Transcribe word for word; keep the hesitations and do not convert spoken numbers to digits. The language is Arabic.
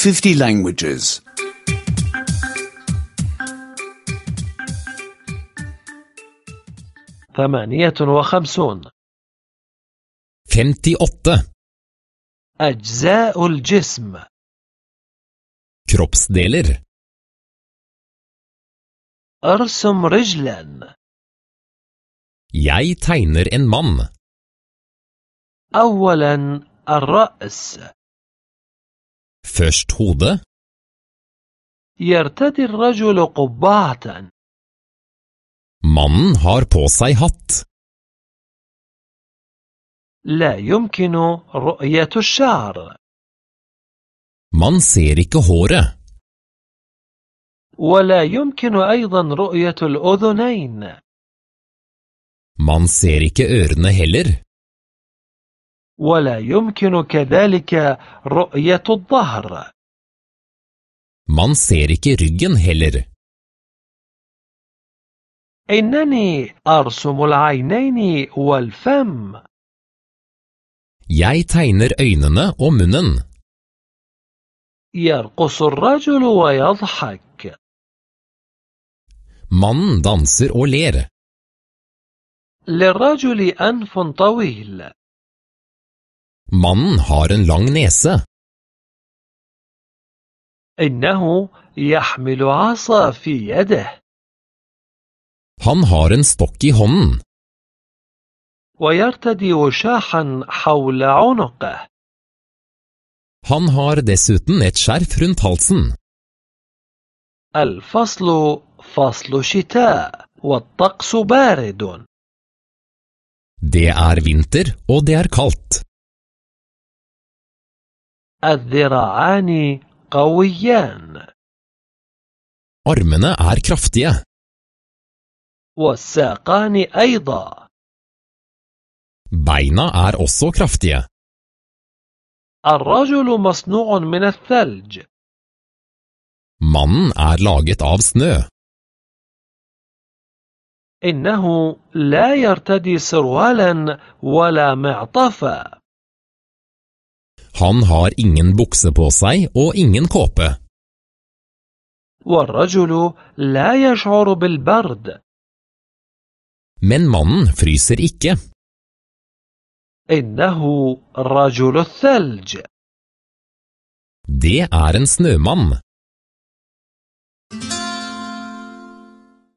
fifty languages. ثمانية وخمسون. femtioåtte. أجزاء الجسم. Kroppsdeler. أرسم رجلا. Jeg tegner en mann. أولا الرأس. Først hodet. يرتدي الرجل قبعة. Mannen har på seg hatt. لا يمكن رؤية الشعر. Man ser ikke håret. ولا يمكن أيضا رؤية الأذنين. Man ser ikke ørene heller. ولا يمكن كذلك رؤية الظهر. Man ser ikke ryggen heller. إنني أرسم العينين والفم. Jeg tegner øynene og munnen. يرقص الرجل ويضحك. Mannen danser og ler. للرجل أنف طويل. Mannen har en lang nese. إنه يحمل عصا في يده. Han har en stokk i hånden. ويرتدي وشاحا حول عنقه. Han har dessuten et skjerf rundt halsen. الفصل فصل شتاء والطقس بارد. Det er vinter og det er kaldt. الذراعان قويان. Armene er kraftige. والساقان أيضا. Beina er også kraftige. الرجل مصنوع من الثلج. Mannen er laget av snø. إنه لا يرتدي سروالا ولا معطفا. Han har ingen bukse på seg og ingen kåpe. والرجل لا يشعر بالبرد. Men mannen fryser ikke. إنه رجل الثلج. Det er en snømann.